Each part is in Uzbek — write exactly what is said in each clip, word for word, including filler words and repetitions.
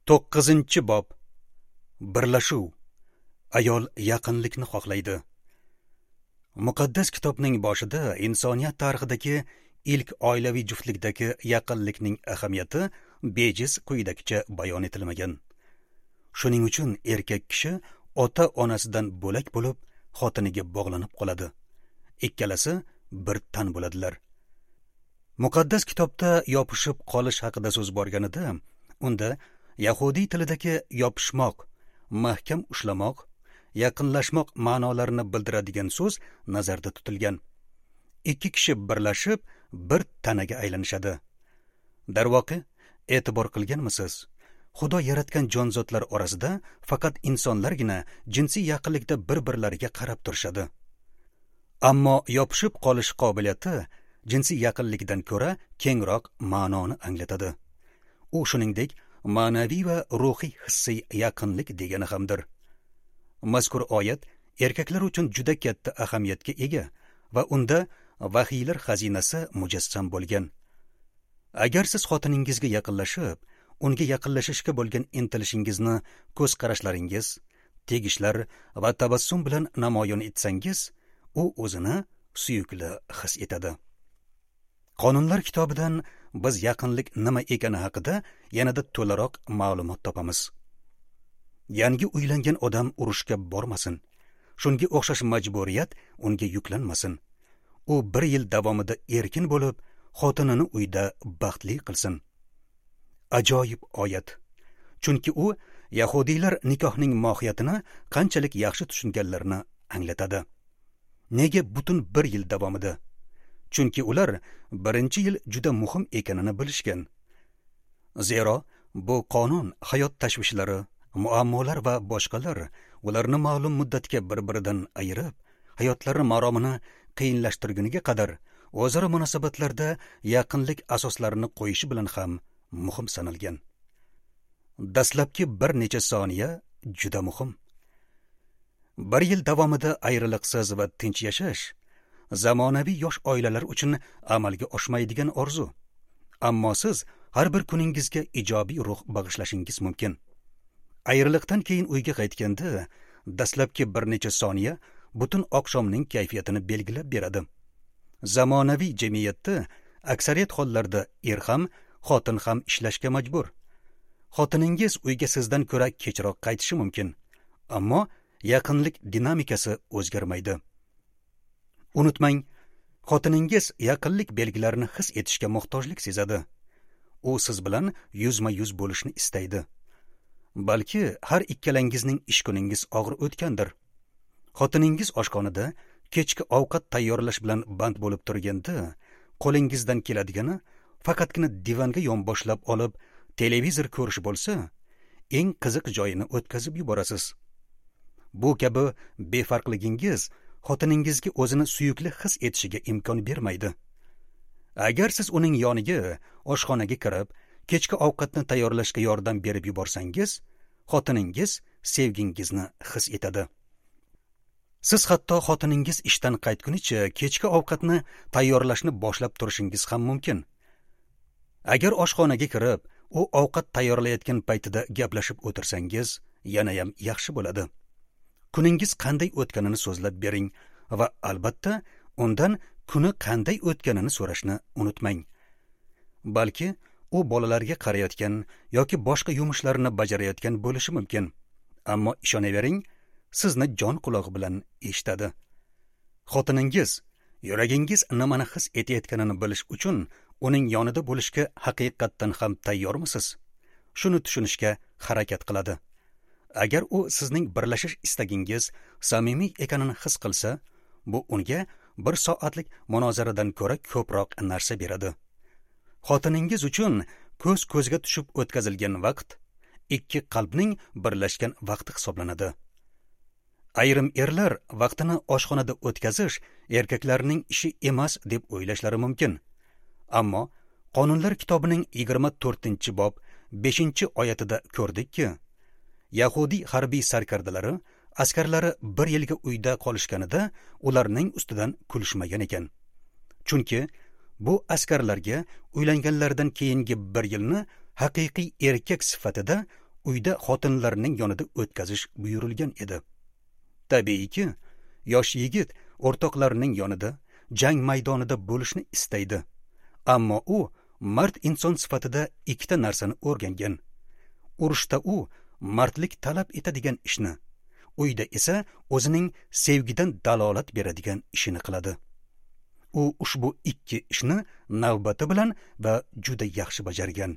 to'qqizinchi bob. Birlashuv. Ayol yaqinlikni xohlaydi. Muqaddas kitobning boshida insoniyat tarixidagi ilk oilaviy juftlikdagi yaqinlikning ahamiyati bejiz quyidagicha bayon etilmagan. Shuning uchun erkak kishi ota-onasidan bo'lak bo'lib, xotiniga bog'lanib qoladi. Ikkalasi bir tan bo'ladilar. Muqaddas kitobda yopishib qolish haqida so'z borganida, unda Yahudiy tilidagi yopishmoq, mahkam ushlamoq, yaqinlashmoq ma'nolarini bildiradigan so'z nazarda tutilgan. Ikki kishi birlashib, bir tanaga aylanishadi. Darvoqe, e'tibor qilganmisiz? Xudo yaratgan jonzotlar orasida faqat insonlargina jinsiy yaqinlikda bir-birlariga qarab turishadi. Ammo yopishib qolish qobiliyati jinsiy yaqinlikdan ko'ra kengroq ma'noni anglatadi. U shuningdek ma'naviy va ruhiy hissiy yaqinlik degani hamdir. Mazkur oyat erkaklar uchun juda katta ahamiyatga ega va unda vahiylar xazinasi mujassam bo'lgan. Agar siz xotiningizga yaqinlashib, unga yaqinlashishga bo'lgan intilishingizni ko'z qarashlaringiz, tegishlar va tabassum bilan namoyon etsangiz, u o'zini suyukli his etadi. Qonunlar kitobidan biz yaqinlik nima ekani haqida yanada to'laroq ma'lumot topamiz. Yangi uylangan odam urushga bormasin. Shunga o'xshash majburiyat unga yuklanmasin. U bir yil davomida erkin bo'lib, xotinini uyda baxtli qilsin. Ajoyib oyat. Chunki u Yahudiylar nikohning mohiyatini qanchalik yaxshi tushunganlarini anglatadi. Nega butun bir yil davomida? Chunki ular birinchi yil juda muhim ekanini bilishgan. Zero bu qonun hayot tashvishlari, muammolar va boshqalar ularni ma'lum muddatga bir-biridan ayirib, hayotlari maromini qiyinlashtirguniga qadar o'zaro munosabatlarda yaqinlik asoslarini qo'yishi bilan ham muhim sanalgan. Dastlabki bir necha soniya juda muhim. Bir yil davomida ayriliqsiz va tinch yashash zamonaviy yosh oilalar uchun amalga oshmaydigan orzu. Ammo siz har bir kuningizga ijobiy ruh bag'ishlashingiz mumkin. Ayriliqdan keyin uyga qaytganda dastlabki bir necha soniya butun oqshomning kayfiyatini belgilab beradi. Zamonaviy jamiyatda aksariyat hollarda er ham, xotin ham ishlashga majbur. Xotiningiz uyga sizdan ko'ra kechroq qaytishi mumkin, ammo yaqinlik dinamikasi o'zgarmaydi. Unutmang, xotiningiz yaqinlik belgilarini his etishga muhtojlik sezadi. U siz bilan yuzma-yuz bo'lishni istaydi. Balki har ikkalangizning ish kuningiz og'ir o'tgandir. Xotiningiz oshxonada kechki ovqat tayyorlash bilan band bo'lib turganda, qo'lingizdan keladigani faqatgina divanga yonboshlab olib, televizor ko'rish bo'lsa, eng qiziq joyini o'tkazib yuborasiz. Bu kabi befarqligingiz xotiningizga o'zini suyukli his etishiga imkon bermaydi. Agar siz uning yoniga oshxonaga kirib, kechki ovqatni tayyorlashga yordam berib yuborsangiz, xotiningiz sevgingizni his etadi. Siz hatto xotiningiz ishdan qaytgunicha kechki ovqatni tayyorlashni boshlab turishingiz ham mumkin. Agar oshxonaga kirib, u ovqat tayyorlayotgan paytida gaplashib o'tirsangiz, yana ham yaxshi bo'ladi. Kuningiz qanday o'tganini so'zlab bering va albatta undan kuni qanday o'tganini so'rashni unutmang. Balki u bolalarga qarayotgan yoki boshqa yumushlarini bajarayotgan bo'lishi mumkin. Ammo ishonavering, sizni jon quloq bilan eshitadi. Xotiningiz yuragingiz nimani his etayotganini bilish uchun uning yonida bo'lishga haqiqatdan ham tayyormisiz? Shuni tushunishga harakat qiladi. Agar u sizning birlashish istagingiz samimiy ekanini his qilsa, bu unga bir soatlik munozaradan ko'ra ko'proq narsa beradi. Xotiningiz uchun ko'z ko'zga tushib o'tkazilgan vaqt ikki qalbning birlashgan vaqti hisoblanadi. Ayrim erlar vaqtini oshxonada o'tkazish erkaklarning ishi emas deb o'ylashlari mumkin. Ammo Qonunlar kitobining yigirma to'rtinchi bob beshinchi oyatida ko'rdikki, Yahudiy harbiy sarkardalari askarlari bir yilga uyda qolishganida ularning ustidan kulishmagan ekan. Chunki bu askarlarga uylanganlardan keyingi bir yilni haqiqiy erkak sifatida uyda xotinlarining yonida o'tkazish buyurilgan edi. Tabiiyki, yosh yigit o'rtoqlarining yonida, jang maydonida bo'lishni istaydi. Ammo u mard inson sifatida ikkita narsani o'rgangan. Urushda u mardlik talab etadigan ishni, uyda esa o'zining sevgidan dalolat beradigan ishini qiladi. U ushbu ikki ishni navbati bilan va juda yaxshi bajargan.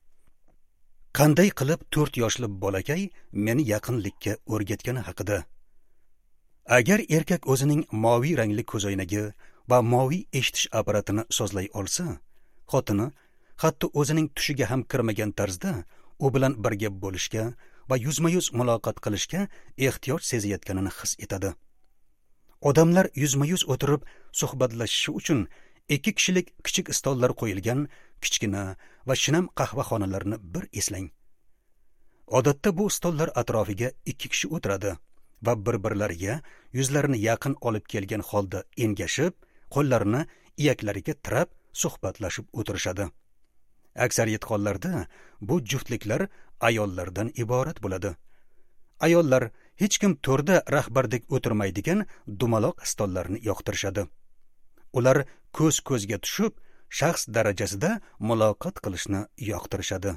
Qanday qilib to'rt yoshli bolakay meni yaqinlikka o'rgatgani haqida. Agar erkak o'zining moviy rangli ko'zoynagi va moviy eshitish apparatini sozlay olsa, xotini hatto o'zining tushiga ham kirmagan tarzda u bilan birga bo'lishga va yuzma-yuz muloqot qilishga ehtiyoj sezayotganini his etadi. Odamlar yuzma-yuz o'tirib suhbatlashishi uchun ikki kishilik kichik stollar qo'yilgan kichkina va shinam qahvaxonalarni bir eslang. Odatda bu stollar atrofiga ikki kishi o'tiradi va bir-birlariga yuzlarini yaqin olib kelgan holda engashib, qo'llarini iyaklariga tirab suhbatlashib o'tirishadi. Aksariyat hollarda bu juftliklar ayollardan iborat bo'ladi. Ayollar hech kim to'rda rahbardek o'tirmaydigan dumaloq stollarni yoqtirishadi. Ular ko'z-ko'zga tushib, shaxs darajasida muloqot qilishni yoqtirishadi.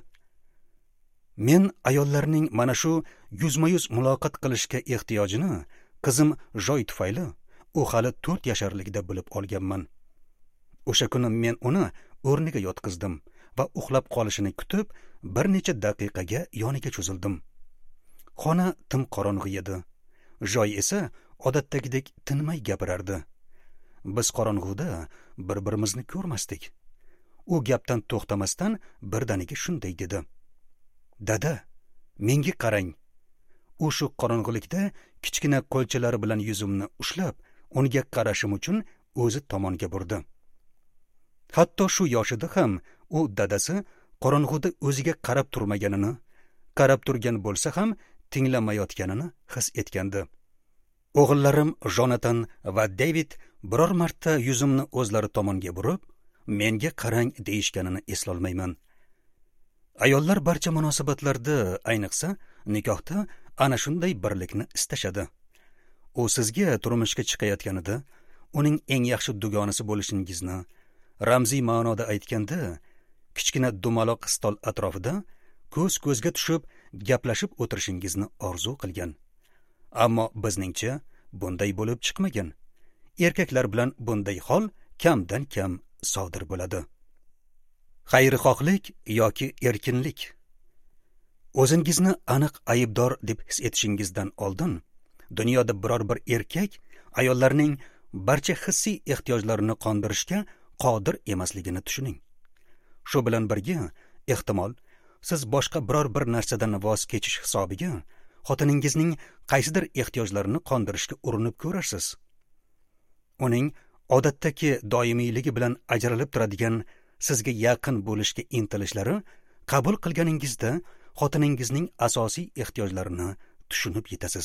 Men ayollarning mana shu yuzma-yuz muloqot qilishga ehtiyojini qizim Joy tufayli u hali to'rt yasharligida bilib olganman. O'sha kuni men uni o'rniga yotqizdim va uxlab qolishini kutib, bir necha daqiqaga yoniga cho'zildim. Xona tim qorong'i edi. Joy esa odatdagidek tinmay gapirardi. Biz qorong'uda bir-birimizni ko'rmasdik. U gapdan to'xtamasdan birdaniga shunday dedi: "Dada, menga qarang." U shu qorong'ilikda kichkina qo'lchalari bilan yuzimni ushlab, unga qarashim uchun o'zi tomonga burdi. Hatto shu yoshida ham u dadasi qorong'uda o'ziga qarab turmaganini, qarab turgan bo'lsa ham tinglamayotganini his etgandi. O'g'illarim Jonathan va David biror marta yuzimni o'zlari tomonga burib, menga qarang deyishganini eslolmayman. Ayollar barcha munosabatlarda, ayniqsa nikohda ana shunday birlikni istashadi. U sizga turmushga chiqayotganida uning eng yaxshi dugonasi bo'lishingizni, ramziy ma'noda aytganda, kichkina dumaloq stol atrofida ko'z-ko'zga tushib gaplashib o'tirishingizni orzu qilgan. Ammo bizningcha bunday bo'lib chiqmagan. Erkaklar bilan bunday hol kamdan kam sodir bo'ladi. Xayrixohlik yoki erkinlik. O'zingizni aniq aybdor deb his etishingizdan oldin, dunyoda biror bir erkak ayollarning barcha hissiy ehtiyojlarini qondirishga qodir emasligini tushuning. Shu bilan birga, ehtimol siz boshqa biror bir narsadan voz kechish hisobiga xotiningizning qaysidir ehtiyojlarini qondirishga urinib ko'rarsiz. Uning odatdagi doimiyligi bilan ajralib turadigan sizga yaqin bo'lishga intilishlari qabul qilganingizda xotiningizning asosiy ehtiyojlarini tushunib yetasiz.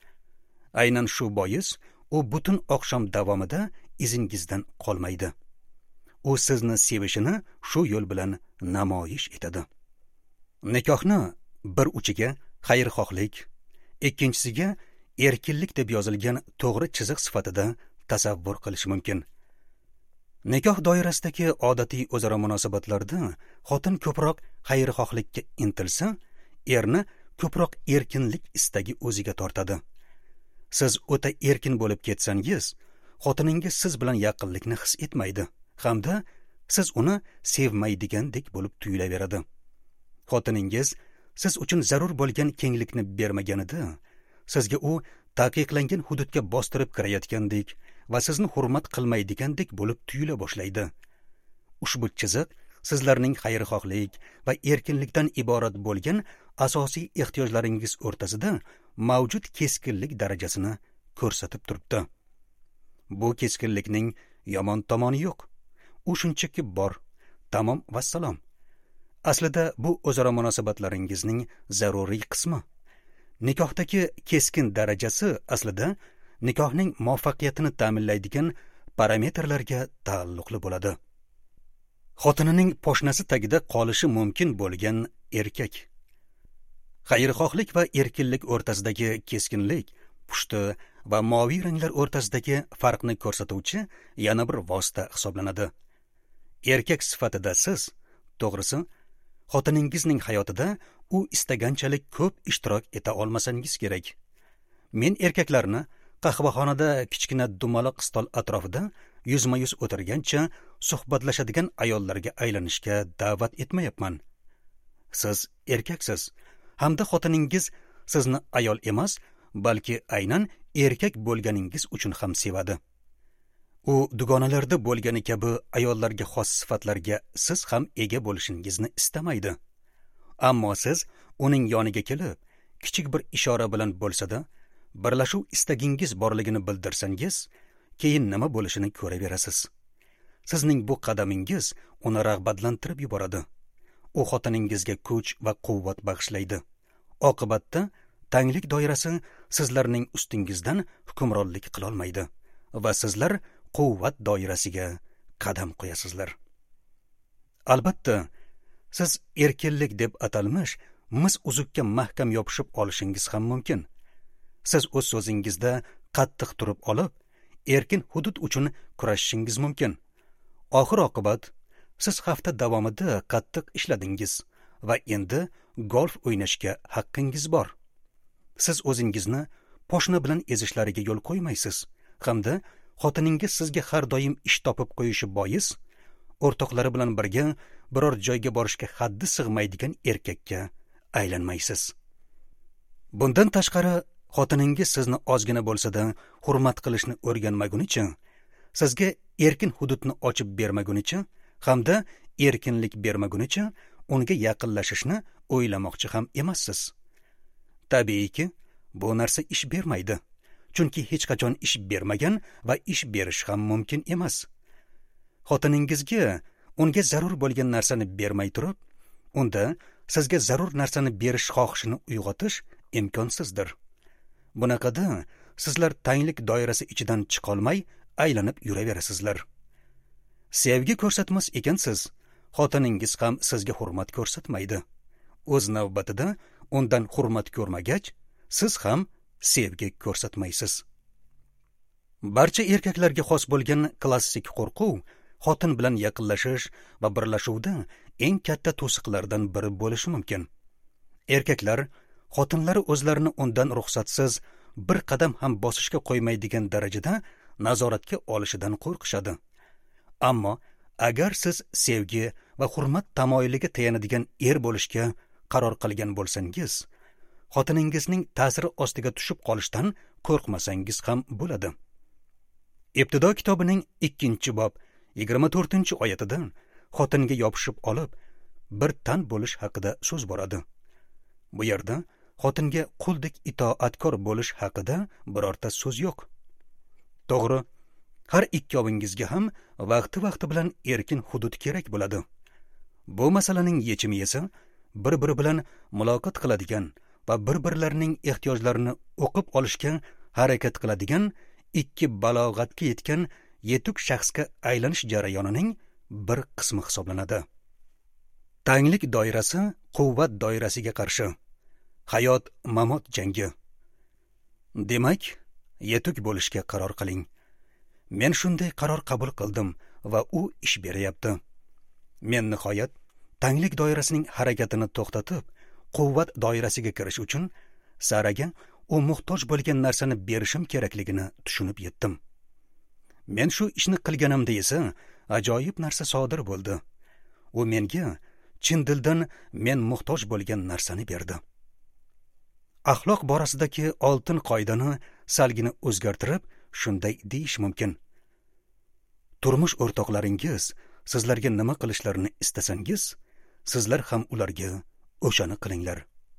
Aynan shu bois u butun oqshom davomida izingizdan qolmaydi. U sizni sevishini shu yo'l bilan namoyish etadi. Nikohni bir uchiga xayrixohlik, ikkinchisiga erkinlik deb yozilgan to'g'ri chiziq sifatida tasavvur qilish mumkin. Nikoh doirasidagi odatiy o'zaro munosabatlarda xotin ko'proq xayrixohlikka intilsa, erni ko'proq erkinlik istagi o'ziga tortadi. Siz o'ta erkin bo'lib ketsangiz, xotiningiz siz bilan yaqinlikni his etmaydi hamda siz uni sevmaydigandek bo'lib tuyulaveradi. Xotiningiz siz uchun zarur bo'lgan kenglikni bermaganida, sizga u taqiqlangan hududga bostirib kirayotgandek va sizni hurmat qilmaydigandek bo'lib tuyula boshlaydi. Ushbu chiziq sizlarning xayrixohlik va erkinlikdan iborat bo'lgan asosiy ehtiyojlaringiz o'rtasida mavjud keskinlik darajasini ko'rsatib turibdi. Bu keskinlikning yomon tomoni yo'q. U shunchaki bor. Tamom va salom. Aslida bu o'zaro munosabatlaringizning zaruriy qismi. Nikohdagi keskin darajasi aslida nikohning muvaffaqiyatini ta'minlaydigan parametrlarga taalluqli bo'ladi. Xotinining poshnasi tagida qolishi mumkin bo'lgan erkak. Xayrixohlik va erkinlik o'rtasidagi keskinlik pushti va moviy ranglar o'rtasidagi farqni ko'rsatuvchi yana bir vosita hisoblanadi. Erkak sifatida siz, to'g'risi, xotiningizning hayotida u istaganchalik ko'p ishtirok eta olmasangiz kerak. Men erkaklarni qahvaxonada kichkina dumaloq stol atrofida yuzma-yuz o'tirgancha suhbatlashadigan ayollarga aylanishga da'vat etmayapman. Siz erkaksiz, hamda xotiningiz sizni ayol emas, balki aynan erkak bo'lganingiz uchun ham sevadi. U dugonalarda bo'lgani kabi ayollarga xos sifatlarga siz ham ega bo'lishingizni istamaydi. Ammo siz uning yoniga kelib, kichik bir ishora bilan bo'lsa-da, birlashuv istagingiz borligini bildirsangiz, keyin nima bo'lishini ko'raverasiz. Sizning bu qadamingiz uni rag'batlantirib yuboradi. U xotiningizga kuch va quvvat bag'ishlaydi. Oqibatda tanglik doirasi sizlarning ustingizdan hukmronlik qila olmaydi va sizlar quvvat doirasiga qadam qo'yasizlar. Albatta, siz erkinlik deb atalmish mis uzukka mahkam yopishib olishingiz ham mumkin. Siz o'z so'zingizda qattiq turib olib, erkin hudud uchun kurashishingiz mumkin. Oxir oqibat, siz hafta davomida qattiq ishladingiz va endi golf o'ynashga haqqingiz bor. Siz o'zingizni poshna bilan ezishlariga yo'l qo'ymaysiz, hamda xotiningiz sizga har doim ish topib qo'yishi bois, o'rtoqlari bilan birga biror joyga borishga haddi sig'maydigan erkakka aylanmaysiz. Bundan tashqari, xotiningiz sizni ozgina bo'lsa-da hurmat qilishni o'rganmagunicha, sizga erkin hududni ochib bermagunicha, hamda erkinlik bermagunicha unga yaqinlashishni o'ylamoqchi ham emassiz. Tabiiyki, bu narsa ish bermaydi. Chunki hech qachon ish bermagan va ish berish ham mumkin emas. Xotiningizga unga zarur bo'lgan narsani bermay turib, unda sizga zarur narsani berish xohishini uyg'otish imkonsizdir. Bunaqada sizlar tanglik doirasi ichidan chiqolmay aylanib yuraverasizlar. Sevgi ko'rsatmas ekansiz, xotiningiz ham sizga hurmat ko'rsatmaydi. O'z navbatida undan hurmat ko'rmagach, siz ham sevgi ko'rsatmaysiz. Barcha erkaklarga xos bo'lgan klassik qo'rquv xotin bilan yaqinlashish va birlashuvda eng katta to'siqlardan biri bo'lishi mumkin. Erkaklar xotinlari o'zlarini undan ruxsatsiz bir qadam ham bosishga qo'ymaydigan darajada nazoratga olishidan qo'rqishadi. Ammo agar siz sevgi va hurmat tamoyiliga tayanadigan er bo'lishga qaror qilgan bo'lsangiz, xotiningizning ta'siri ostiga tushib qolishdan qo'rqmasangiz ham bo'ladi. Ibtido kitobining ikkinchi bob yigirma to'rtinchi oyatida xotinga yopishib olib, bir tan bo'lish haqida so'z boradi. Bu yerda xotinga quldek itoatkor bo'lish haqida birorta so'z yo'q. To'g'ri, har ikkovingizga ham vaqti-vaqti bilan erkin hudud kerak bo'ladi. Bu masalaning yechimi esa bir-biri bilan muloqot qiladigan va bir-birlarining ehtiyojlarini o'qib olishga harakat qiladigan ikki balog'atga yetgan yetuk shaxsga aylanish jarayonining bir qismi hisoblanadi. Tanglik doirasi quvvat doirasiga qarshi hayot-mamot jangi. Demak, yetuk bo'lishga qaror qiling. Men shunday qaror qabul qildim va u ish beryapti. Men nihoyat tanglik doirasining harakatini to'xtatib, quvvat doirasiga kirish uchun Saraga u muhtoj bo'lgan narsani berishim kerakligini tushunib yetdim. Men shu ishni qilganimda esa ajoyib narsa sodir bo'ldi. U menga chin dildan men muhtoj bo'lgan narsani berdi. Axloq borasidagi oltin qoidani salgina o'zgartirib, shunday deyish mumkin. Turmush o'rtoqlaringiz sizlarga nima qilishlarini istasangiz, sizlar ham ularga o'shani qilinglar.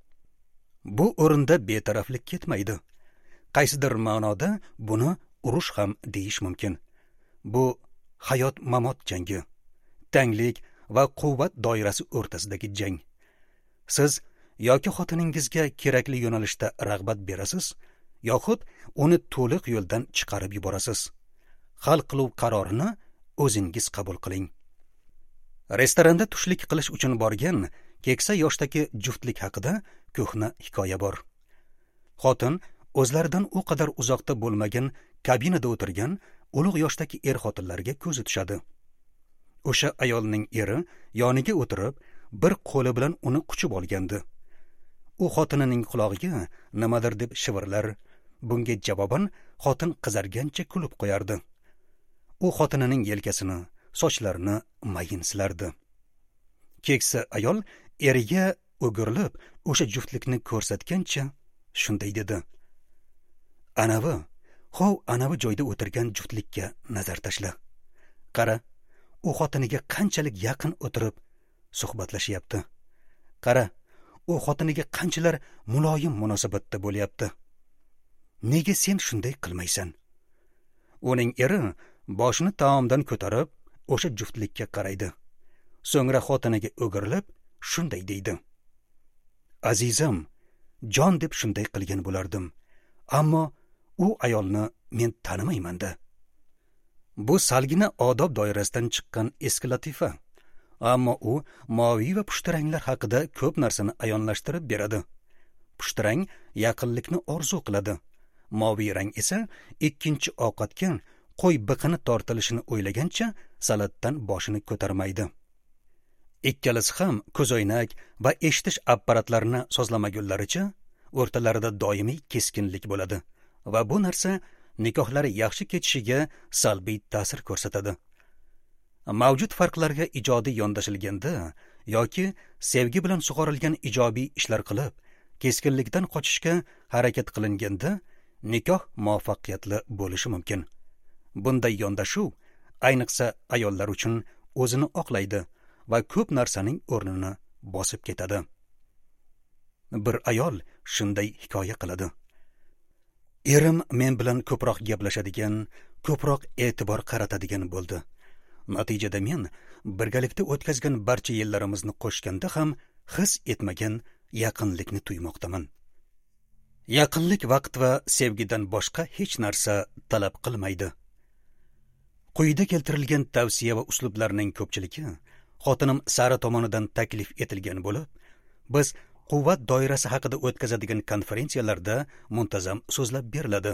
Bu o'rinda betaraflik ketmaydi. Qaysidir ma'noda buni urush ham deyish mumkin. Bu hayot-mamot jangi, tanglik va quvvat doirasi o'rtasidagi jang. Siz yoki xotiningizga kerakli yo'nalishda rag'bat berasiz, yoxud uni to'liq yo'ldan chiqarib yuborasiz. Hal qilib qarorini o'zingiz qabul qiling. Restoranda tushlik qilish uchun borgan keksa yoshdagi juftlik haqida ko'hna hikoya bor. Xotin o'zlaridan u qadar uzoqda bo'lmagan kabinada o'tirgan ulug' yoshdagi er-xotinlarga ko'zi tushadi. O'sha ayolning eri yoniga o'tirib, bir qo'li bilan uni quchib olgandi. U xotinining qulog'iga nimadir deb shivirlar, bunga javoban xotin qizargancha kulib qo'yardi. U xotinining yelkasini, sochlarini mayin silardi. Keksa ayol eriga o'girilib, o'sha juftlikni ko'rsatgancha shunday dedi: "Anavi, hov, anavi joyda o'tirgan juftlikka nazar tashla. Qara, u xotiniga qanchalik yaqin o'tirib suhbatlashyapti. Qara, u xotiniga qanchalar muloyim munosabatda bo'lyapti. Nega sen shunday qilmaysan?" Uning eri boshini taomdan ko'tarib, o'sha juftlikka qaraydi. So'ngra xotiniga o'girilib, shunday deydi: "Azizam, jon deb shunday qilgan bo'lardim, ammo u ayolni men tanimayman-da." Bu salgina odob doirasidan chiqqan eski latifa, ammo u moviy va pushtiranglar haqida ko'p narsani ayonlashtirib beradi. Pushtirang yaqinlikni orzu qiladi. Moviy rang esa ikkinchi ovqatga qo'y biqini tortilishini o'ylagancha salatdan boshini ko'tarmaydi. Ikkalasi ham ko'zoynak va eshitish apparatlarini sozlamagunlaricha o'rtalarida doimiy keskinlik bo'ladi va bu narsa nikohlari yaxshi ketishiga salbiy ta'sir ko'rsatadi. Mavjud farqlarga ijodiy yondashilganda yoki sevgi bilan sug'orilgan ijobiy ishlar qilib, keskinlikdan qochishga harakat qilinganda nikoh muvaffaqiyatli bo'lishi mumkin. Bunday yondashuv ayniqsa ayollar uchun o'zini oqlaydi va ko'p narsaning o'rnini bosib ketadi. Bir ayol shunday hikoya qiladi: "Erim men bilan ko'proq gaplashadigan, ko'proq e'tibor qaratadigan bo'ldi. Natijada men birgalikda o'tkazgan barcha yillarimizni qo'shganda ham his etmagan yaqinlikni tuymoqdaman. Yaqinlik vaqt va sevgidan boshqa hech narsa talab qilmaydi." Quyida keltirilgan tavsiya va uslublarning ko'pchiligi xotinim Sara tomonidan taklif etilgan bo'lib, biz quvvat doirasi haqida o'tkazadigan konferensiyalarda muntazam so'zlab beriladi.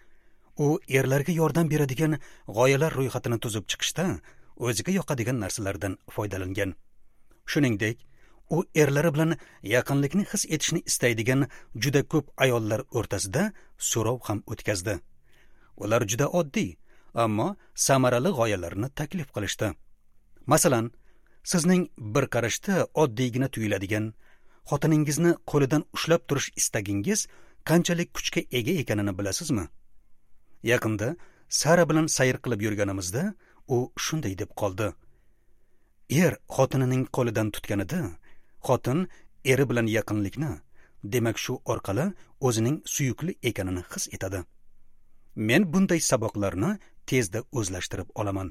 U erlarga yordam beradigan g'oyalar ro'yxatini tuzib chiqishda o'ziga yoqadigan narsalardan foydalangan. Shuningdek, u erlari bilan yaqinlikni his etishni istaydigan juda ko'p ayollar o'rtasida so'rov ham o'tkazdi. Ular juda oddiy, ammo samarali g'oyalarni taklif qilishdi. Masalan, sizning bir qarashda oddiygina tuyuladigan, xotiningizni qo'lidan ushlab turish istagingiz qanchalik kuchga ega ekanini bilasizmi? Yaqinda Sara bilan sayr qilib yurganimizda u shunday deb qoldi: "Er xotinining qo'lidan tutganida, xotin eri bilan yaqinlikni, demak shu orqali o'zining suyukli ekanini his etadi. Men bunday saboqlarni tezda o'zlashtirib olaman."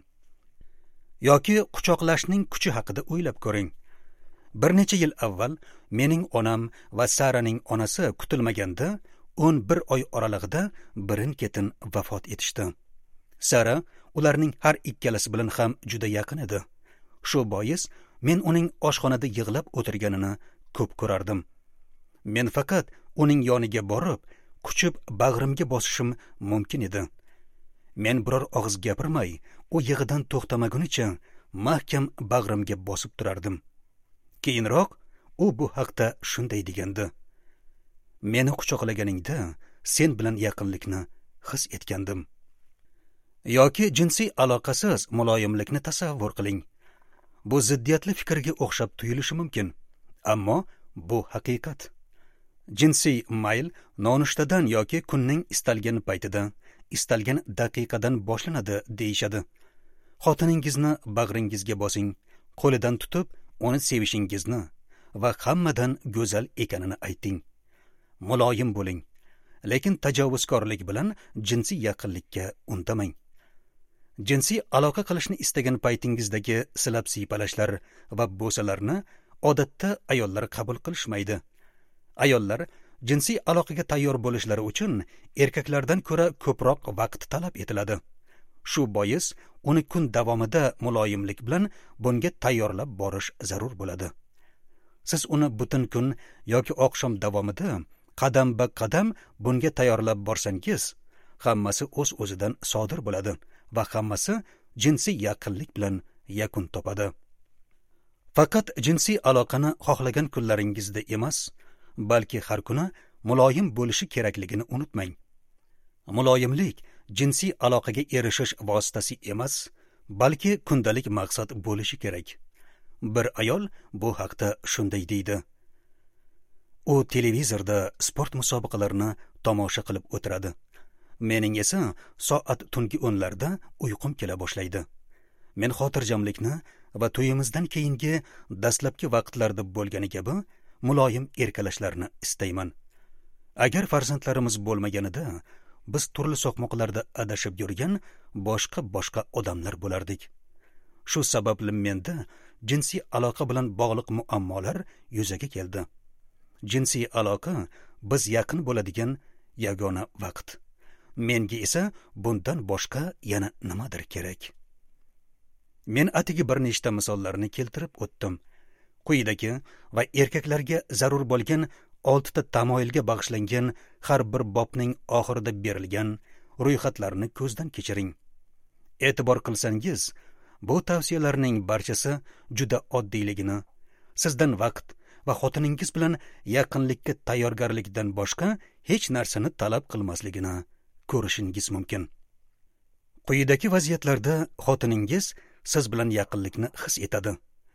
Yoki quchoqlashning kuchi haqida o'ylab ko'ring. Bir necha yil avval mening onam va Saraning onasi kutilmaganda o'n bir oy oralig'ida birin-ketin vafot etishdi. Sara ularning har ikkalasi bilan ham juda yaqin edi. Shu bois men uning oshxonada yig'lab o'tirganini ko'p ko'rardim. Men faqat uning yoniga borib, quchib bag'rimga bosishim mumkin edi. Men biror og'iz gapirmay, u yig'idan to'xtamagunicha mahkam bag'rimga bosib turardim. Keyinroq u bu haqda shunday degandi: "Meni quchoqlaganingda sen bilan yaqinlikni his etgandim." Yoki jinsiy aloqasiz muloyimlikni tasavvur qiling. Bu ziddiyatli fikrga o'xshab tuyulishi mumkin, ammo bu haqiqat. Jinsiy mayl nonushtadan yoki kunning istalgan paytida, istalgan daqiqadan boshlanadi deyishadi. Xotiningizni bag'ringizga bosing, qo'lidan tutib, uni sevishingizni va hammadan go'zal ekanini ayting. Muloyim bo'ling, lekin tajovuzkorlik bilan jinsiy yaqinlikka undamang. Jinsiy aloqa qilishni istagan paytingizdagi silab siypalashlar va bo'salarni odatda ayollar qabul qilishmaydi. Ayollar jinsiy aloqaga tayyor bo'lishlari uchun erkaklardan ko'ra ko'proq vaqt talab etiladi. Shu bois uni kun davomida muloyimlik bilan bunga tayyorlab borish zarur bo'ladi. siz uni butun kun yoki oqshom davomida qadam ba qadam bunga tayyorlab borsangiz, hammasi o'z o'zidan sodir bo'ladi va hammasi jinsiy yaqinlik bilan yakun topadi. Faqat jinsiy aloqani xohlagan kunlaringizda emas, balki har kuni muloyim bo'lishi kerakligini unutmang. Muloyimlik jinsiy aloqaga erishish vositasi emas, balki kundalik maqsad bo'lishi kerak. Bir ayol bu haqda shunday deydi. U televizorda sport musobaqalarini tomosha qilib o'tiradi. Mening esa soat tungi o'nlarda uyqum kela boshlaydi. Men xotirjamlikni va to'yimizdan keyingi dastlabki vaqtlarda bo'lgani kabi muloyim erkalashlarni istayman. Agar farzandlarimiz bo'lmaganida biz turli so'qmoqlarda adashib yurgan boshqa-boshqa odamlar bo'lardik. Shu sababli menda jinsiy aloqa bilan bog'liq muammolar yuzaga keldi. Jinsiy aloqa biz yaqin bo'ladigan yagona vaqt. Menga esa bundan boshqa yana nimadir kerak. Men atigi bir nechta misollarni keltirib o'tdim. Quyidagi va erkaklarga zarur bo'lgan oltita tamoyilga bag'ishlangan har bir bobning oxirida berilgan ro'yxatlarni ko'zdan kechiring. E'tibor qilsangiz, bu tavsiyalarning barchasi juda oddiyligini, sizdan vaqt va xotiningiz bilan yaqinlikka tayyorgarlikdan boshqa hech narsani talab qilmasligini ko'rishingiz mumkin. Quyidagi vaziyatlarda xotiningiz siz bilan yaqinlikni his etadi.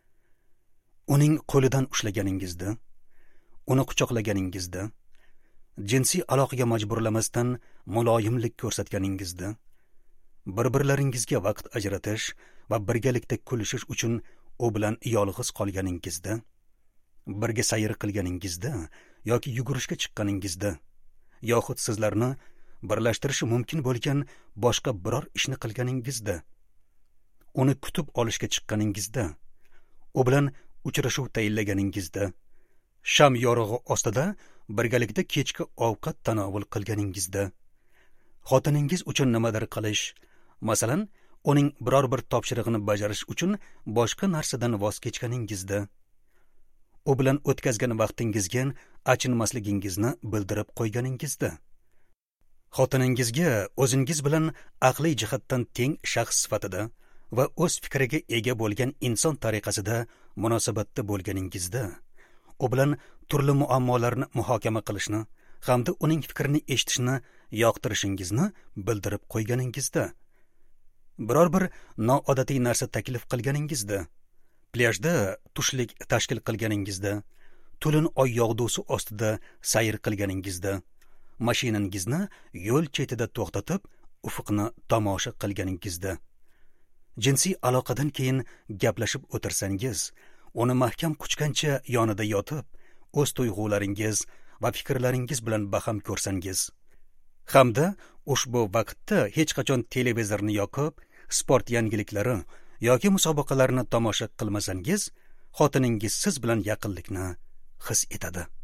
Uning qo'lidan ushlaganingizda, uni quchoqlaganingizda, jinsiy aloqaga majburlamasdan muloyimlik ko'rsatganingizda, bir-birlaringizga vaqt ajratish va birgalikda kulishish uchun u bilan yolg'iz qolganingizda, birga sayr qilganingizda yoki yugurishga chiqqaningizda, yoxud sizlarni birlashtirishi mumkin bo'lgan boshqa biror ishni qilganingizda, uni kutib olishga chiqqaningizda, u bilan uchrashuv tayinlaganingizda, sham yorug'i ostida birgalikda kechki ovqat tanovul qilganingizda, xotiningiz uchun nimadir qilish, masalan, uning biror bir topshirig'ini bajarish uchun boshqa narsadan voz kechganingizda, u bilan o'tkazgan vaqtingizga achinmasligingizni bildirib qo'yganingizda, xotiningizga o'zingiz bilan aqliy jihatdan teng shaxs sifatida va o'z fikriga ega bo'lgan inson tariqasida munosabatda bo'lganingizda, u bilan turli muammolarni muhokama qilishni hamda uning fikrini eshitishni yoqtirishingizni bildirib qo'yganingizda, biror bir noodatiy narsa taklif qilganingizda, plyajda tushlik tashkil qilganingizda, to'lin oy yog'dusi ostida sayr qilganingizda, mashinangizni yo'l chetida to'xtatib, ufuqni tomosha qilganingizda, jinsiy aloqadan keyin gaplashib o'tirsangiz, uni mahkam quchgancha yonida yotib, o'z tuyg'ularingiz va fikrlaringiz bilan baham ko'rsangiz, hamda ushbu vaqtda hech qachon televizorni yoqib, sport yangiliklari yoki musobaqalarni tomosha qilmasangiz, xotiningiz siz bilan yaqinlikni his etadi.